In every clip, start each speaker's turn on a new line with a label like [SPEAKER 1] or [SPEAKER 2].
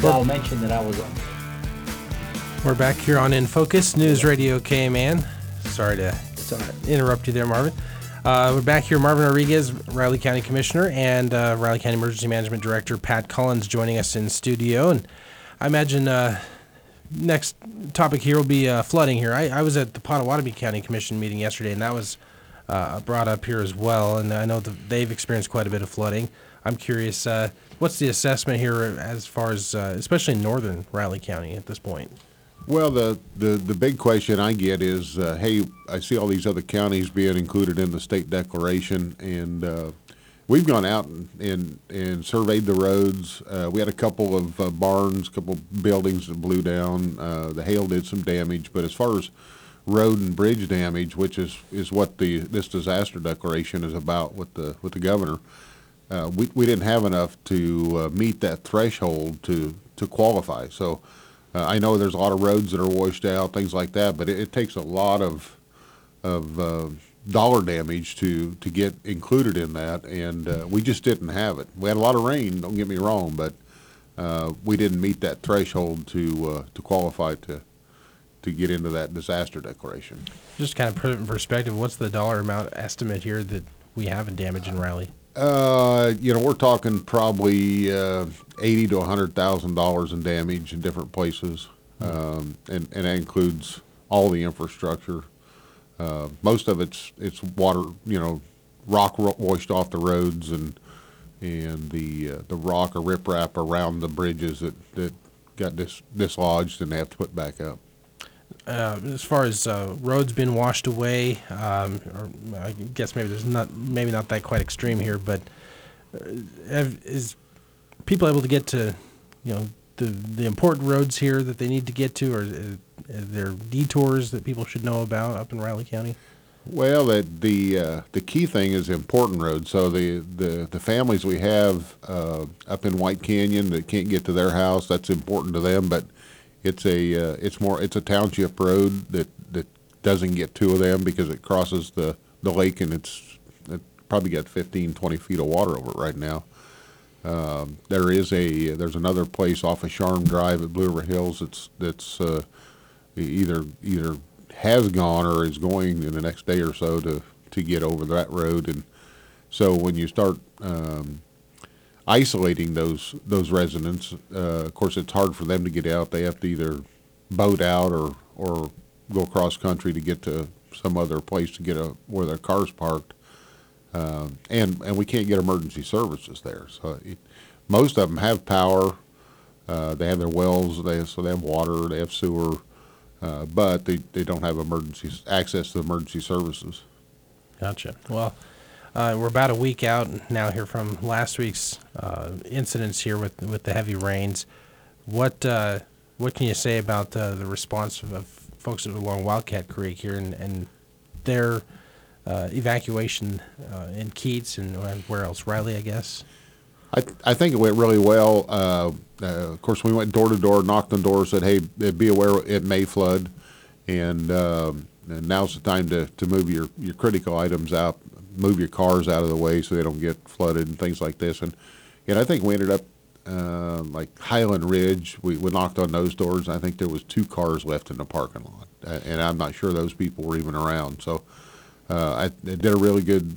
[SPEAKER 1] I'll mention that I was on.
[SPEAKER 2] We're back here on In Focus, News Radio KMAN. Sorry to interrupt you there, Marvin. We're back here. Marvin Rodriguez, Riley County Commissioner, and Riley County Emergency Management Director Pat Collins joining us in studio. And I imagine next topic here will be flooding here. I was at the Pottawatomie County Commission meeting yesterday, and that was brought up here as well. And I know that they've experienced quite a bit of flooding. I'm curious, what's the assessment here as far as, especially in northern Riley County at this point?
[SPEAKER 3] Well, the big question I get is, hey, I see all these other counties being included in the state declaration, and we've gone out and surveyed the roads. We had a couple of barns, a couple buildings that blew down. The hail did some damage, but as far as road and bridge damage, which is what this disaster declaration is about with the governor, we didn't have enough to meet that threshold to qualify. So. I know there's a lot of roads that are washed out, things like that, but it takes a lot of dollar damage to get included in that, and we just didn't have it. We had a lot of rain, don't get me wrong, but we didn't meet that threshold to qualify to get into that disaster declaration.
[SPEAKER 2] Just kind of put it in perspective, what's the dollar amount estimate here that we have in damage in Riley?
[SPEAKER 3] We're talking probably $80,000 to $100,000 in damage in different places, and that includes all the infrastructure. Most of it's water, rock washed off the roads, and the rock or riprap around the bridges that got dislodged and they have to put back up.
[SPEAKER 2] As far as roads being washed away, or I guess maybe not that quite extreme here, but is people able to get to, the important roads here that they need to get to, or are there detours that people should know about up in Riley County?
[SPEAKER 3] Well, the key thing is important roads. So the families we have up in White Canyon that can't get to their house, that's important to them, but it's a township road that doesn't get two of them because it crosses the lake, and it probably got 15, 20 feet of water over it right now. There's another place off of Sharm Drive at Blue River Hills that's either has gone or is going in the next day or so to get over that road. And so when you start isolating those residents, of course it's hard for them to get out. They have to either boat out or go across country to get to some other place to get where their car's parked. And we can't get emergency services there. So most of them have power. They have their wells. So they have water. They have sewer. But they don't have access to emergency services.
[SPEAKER 2] Gotcha. Well, we're about a week out now here from last week's incidents here with the heavy rains. What can you say about the response of folks along Wildcat Creek here and their evacuation in Keats and where else? Riley, I guess.
[SPEAKER 3] I think it went really well. Of course, we went door to door, knocked on doors, said, "Hey, be aware it may flood," and now's the time to move your critical items out, move your cars out of the way so they don't get flooded and things like this. And I think we ended up like Highland Ridge. We knocked on those doors. And I think there was 2 cars left in the parking lot, and I'm not sure those people were even around. So I did a really good.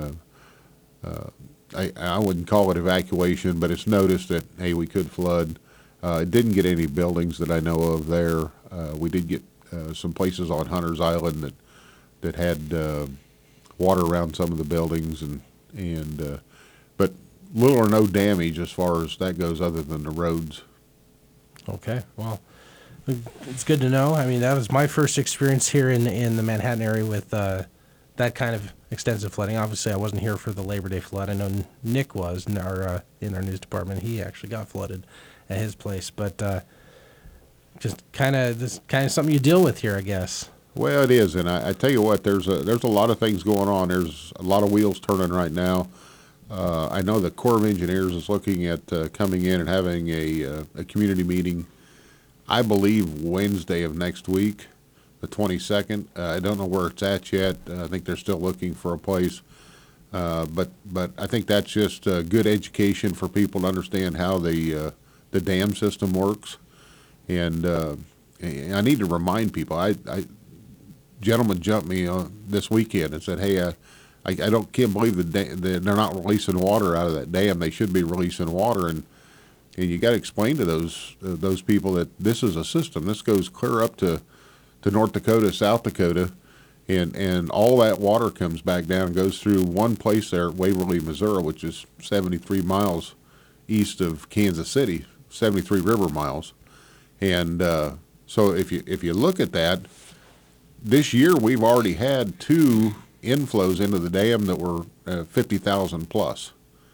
[SPEAKER 3] I wouldn't call it evacuation, but it's noticed that, hey, we could flood. It didn't get any buildings that I know of there. We did get some places on Hunter's Island that had water around some of the buildings, but little or no damage as far as that goes other than the roads.
[SPEAKER 2] Okay, well, it's good to know. I mean, that was my first experience here in the Manhattan area with that kind of extensive flooding. Obviously, I wasn't here for the Labor Day flood. I know Nick was in our news department. He actually got flooded at his place, but just kind of something you deal with here, I guess.
[SPEAKER 3] Well, it is, and I tell you what, there's a lot of things going on. There's a lot of wheels turning right now. I know the Corps of Engineers is looking at coming in and having a community meeting, I believe Wednesday of next week, the 22nd. I don't know where it's at yet. I think they're still looking for a place. But I think that's just good education for people to understand how the the dam system works. And I need to remind people. Gentleman jumped me this weekend and said, "Hey, I can't believe they're not releasing water out of that dam. They should be releasing water." And you got to explain to those people that this is a system. This goes clear up to North Dakota, South Dakota, and all that water comes back down and goes through one place there, Waverly, Missouri, which is 73 miles east of Kansas City, 73 river miles. And so if you look at that, this year we've already had 2 inflows into the dam that were 50,000 plus.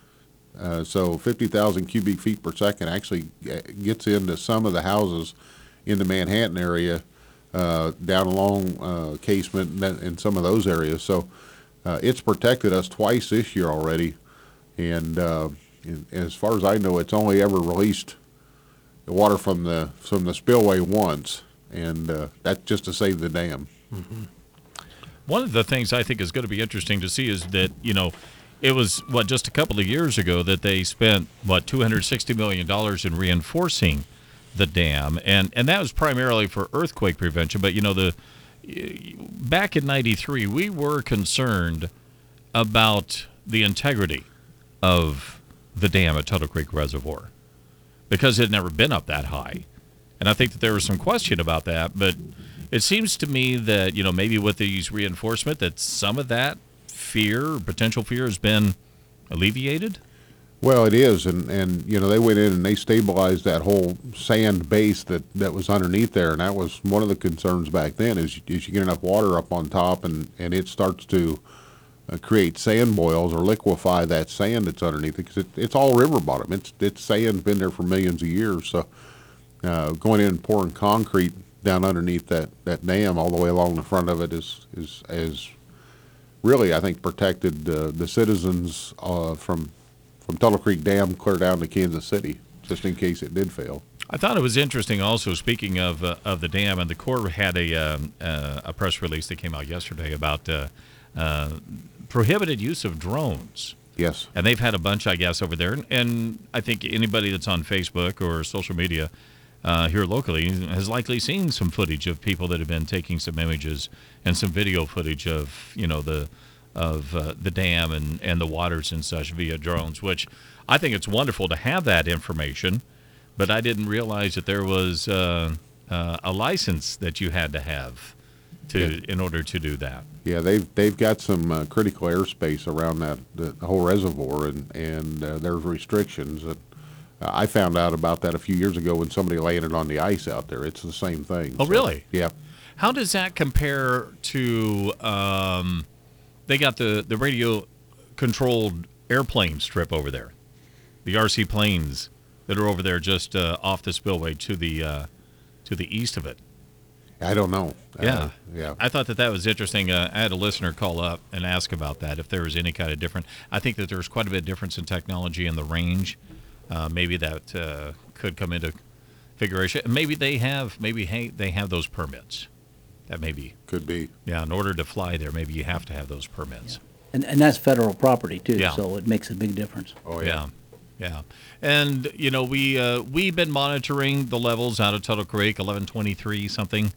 [SPEAKER 3] So 50,000 cubic feet per second actually gets into some of the houses in the Manhattan area, down along Casement and some of those areas. So it's protected us twice this year already. And as far as I know, it's only ever released the water from the spillway once, and that's just to save the dam.
[SPEAKER 1] Mm-hmm. One of the things I think is going to be interesting to see is that, it was, just a couple of years ago that they spent, $260 million in reinforcing the dam, and that was primarily for earthquake prevention. But, back in '93, we were concerned about the integrity of the dam at Tuttle Creek Reservoir, because it had never been up that high. And I think that there was some question about that, but it seems to me that, maybe with these reinforcement, that some of that fear, potential fear, has been alleviated.
[SPEAKER 3] Well, it is, and they went in and they stabilized that whole sand base that was underneath there, and that was one of the concerns back then, is you get enough water up on top and it starts to create sand boils or liquefy that sand that's underneath it, because it's all river bottom. It's sand's been there for millions of years. So going in and pouring concrete down underneath that dam all the way along the front of it is really, I think, protected the citizens from Tuttle Creek Dam clear down to Kansas City, just in case it did fail.
[SPEAKER 1] I thought it was interesting also, speaking of the dam, and the Corps had a press release that came out yesterday about prohibited use of drones.
[SPEAKER 3] Yes.
[SPEAKER 1] And they've had a bunch, I guess, over there. And I think anybody that's on Facebook or social media here locally has likely seen some footage of people that have been taking some images and some video footage of, the dam and the waters and such via drones, which I think it's wonderful to have that information. But I didn't realize that there was a license that you had to have in order to do that.
[SPEAKER 3] Yeah, they've got some critical airspace around the whole reservoir, and there's restrictions. That I found out about that a few years ago when somebody landed on the ice out there. It's the same thing.
[SPEAKER 1] Oh, really?
[SPEAKER 3] Yeah.
[SPEAKER 1] How does that compare to? They got the radio-controlled airplane strip over there, the RC planes that are over there just off the spillway to the east of it.
[SPEAKER 3] I don't know.
[SPEAKER 1] Yeah.
[SPEAKER 3] Yeah.
[SPEAKER 1] I thought that was interesting. I had a listener call up and ask about that, if there was any kind of difference. I think that there's quite a bit of difference in technology and the range. Maybe that could come into figuration. Maybe they have those permits. That maybe.
[SPEAKER 3] Could be.
[SPEAKER 1] Yeah, in order to fly there, maybe you have to have those permits.
[SPEAKER 4] And that's federal property too,
[SPEAKER 1] Yeah.
[SPEAKER 4] so it makes a big difference.
[SPEAKER 3] Oh,
[SPEAKER 1] Yeah. And, we've been monitoring the levels out of Tuttle Creek, 1123 something.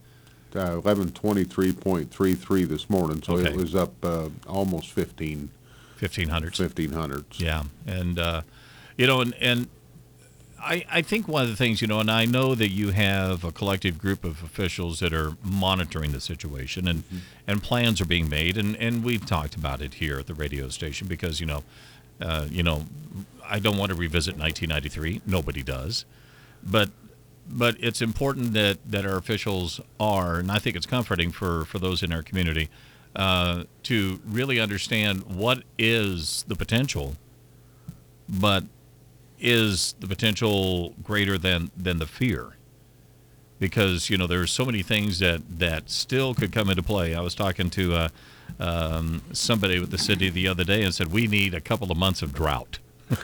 [SPEAKER 3] 1123.33 this morning, so
[SPEAKER 1] Okay.
[SPEAKER 3] it was up almost 15.
[SPEAKER 1] 1500s.
[SPEAKER 3] 1500s.
[SPEAKER 1] Yeah. And, and I think one of the things, and I know that you have a collective group of officials that are monitoring the situation, and plans are being made, and we've talked about it here at the radio station because, I don't want to revisit 1993. Nobody does. But it's important that our officials are, and I think it's comforting for those in our community, to really understand what is the potential, but is the potential greater than the fear? Because, there's so many things that still could come into play. I was talking to somebody with the city the other day and said, we need a couple of months of drought.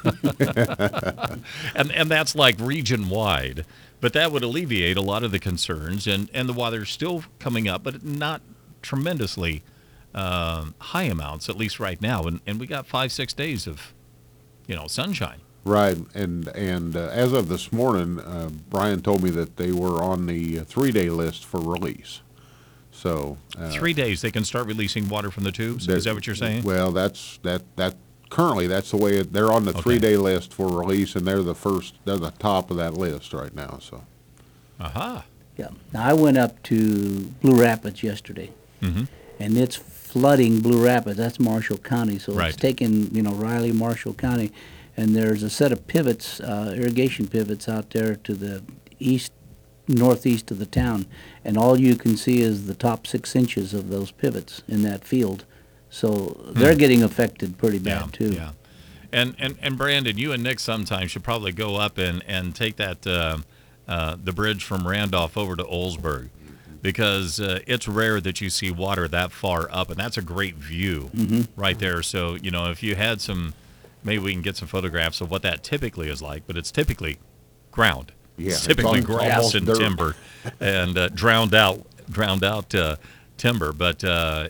[SPEAKER 1] and that's like region wide, but that would alleviate a lot of the concerns, and the water's still coming up, but not tremendously high amounts, at least right now, and we got 5-6 days of sunshine.
[SPEAKER 3] Right, and as of this morning, Brian told me that they were on the 3-day list for release. So
[SPEAKER 1] 3 days they can start releasing water from the tubes. Is that what you're saying?
[SPEAKER 3] Well, that's currently that's the way they're on the 3-day list for release, and they're the top of that list right now. So.
[SPEAKER 1] Aha.
[SPEAKER 4] Yeah. Now, I went up to Blue Rapids yesterday,
[SPEAKER 1] Mm-hmm.
[SPEAKER 4] and it's flooding Blue Rapids. That's Marshall County, so
[SPEAKER 1] Right.
[SPEAKER 4] it's taking, Riley, Marshall County, and there's a set of pivots, irrigation pivots out there to the northeast of the town, and all you can see is the top 6 inches of those pivots in that field. So they're getting affected pretty bad too.
[SPEAKER 1] Yeah. And Brandon, you and Nick sometimes should probably go up and take that the bridge from Randolph over to Olsburg, because it's rare that you see water that far up, and that's a great view right there. So, if you had maybe we can get some photographs of what that typically is like, but it's typically ground.
[SPEAKER 3] Yeah,
[SPEAKER 1] It's
[SPEAKER 3] it's
[SPEAKER 1] typically
[SPEAKER 3] almost
[SPEAKER 1] grass and
[SPEAKER 3] dirt.
[SPEAKER 1] timber and drowned out timber, but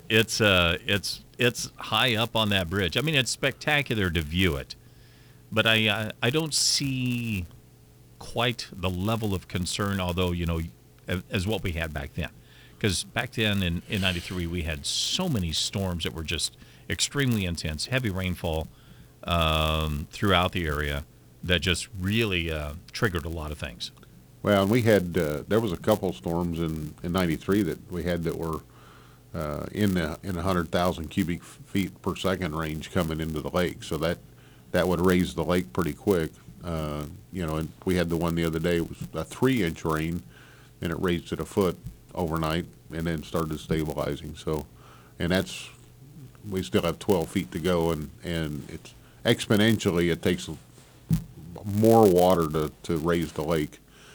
[SPEAKER 1] it's high up on that bridge. I mean, it's spectacular to view it, but I don't see quite the level of concern, although, as what we had back then. Because back then in 93, we had so many storms that were just extremely intense, heavy rainfall throughout the area that just really triggered a lot of things.
[SPEAKER 3] Well, and we had there was a couple storms in '93 that we had that were in 100,000 cubic feet per second range coming into the lake. So that would raise the lake pretty quick. And we had the one the other day. It was a 3-inch rain, and it raised it a foot overnight, and then started stabilizing. So, and we still have 12 feet to go, and it's exponentially. It takes more water to raise the lake.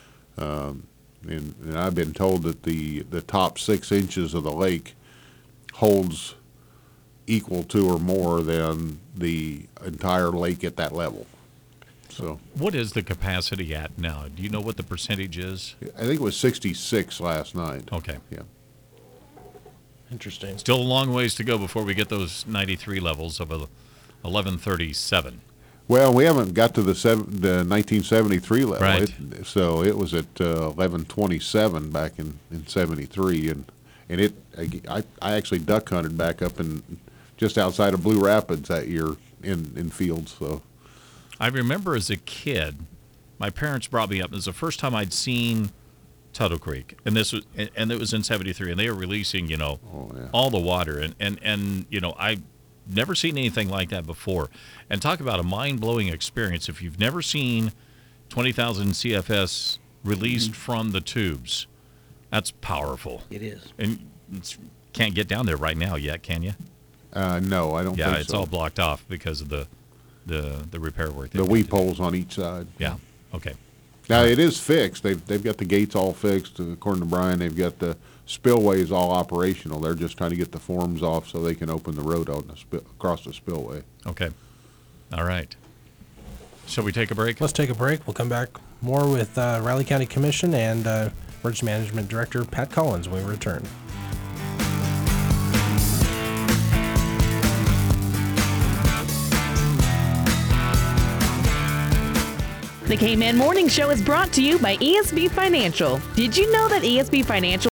[SPEAKER 3] And I've been told that the top 6 inches of the lake holds equal to or more than the entire lake at that level. So
[SPEAKER 1] What is the capacity at now? Do you know what the percentage is?
[SPEAKER 3] I think it was 66 last night.
[SPEAKER 1] Okay.
[SPEAKER 3] Yeah.
[SPEAKER 2] Interesting.
[SPEAKER 1] Still a long ways to go before we get those 93 levels of 1137.
[SPEAKER 3] Well, we haven't got to the 1973 level.
[SPEAKER 1] Right.
[SPEAKER 3] So it was at 1127 back in 73, and I actually duck hunted back up in just outside of Blue Rapids that year in fields. So
[SPEAKER 1] I remember as a kid, my parents brought me up. It was the first time I'd seen Tuttle Creek, and it was in '73, and they were releasing,
[SPEAKER 3] yeah.
[SPEAKER 1] all the water, and I never seen anything like that before. And talk about a mind-blowing experience. If you've never seen 20,000 CFS released from the tubes, that's powerful.
[SPEAKER 4] It is.
[SPEAKER 1] And can't get down there right now yet, can you?
[SPEAKER 3] no, I don't
[SPEAKER 1] Yeah,
[SPEAKER 3] think
[SPEAKER 1] it's
[SPEAKER 3] so.
[SPEAKER 1] all blocked off because of the repair work.
[SPEAKER 3] The weep holes on each side.
[SPEAKER 1] Yeah. Okay.
[SPEAKER 3] Now it is fixed. They've got the gates all fixed. According to Brian, they've got the spillways all operational. They're just trying to get the forms off so they can open the road out across the spillway.
[SPEAKER 1] Okay. All right. Shall we take a break?
[SPEAKER 2] Let's take a break. We'll come back more with Riley County Commission and Emergency Management Director Pat Collins when we return.
[SPEAKER 5] The K-Man Morning Show is brought to you by ESB Financial. Did you know that ESB Financial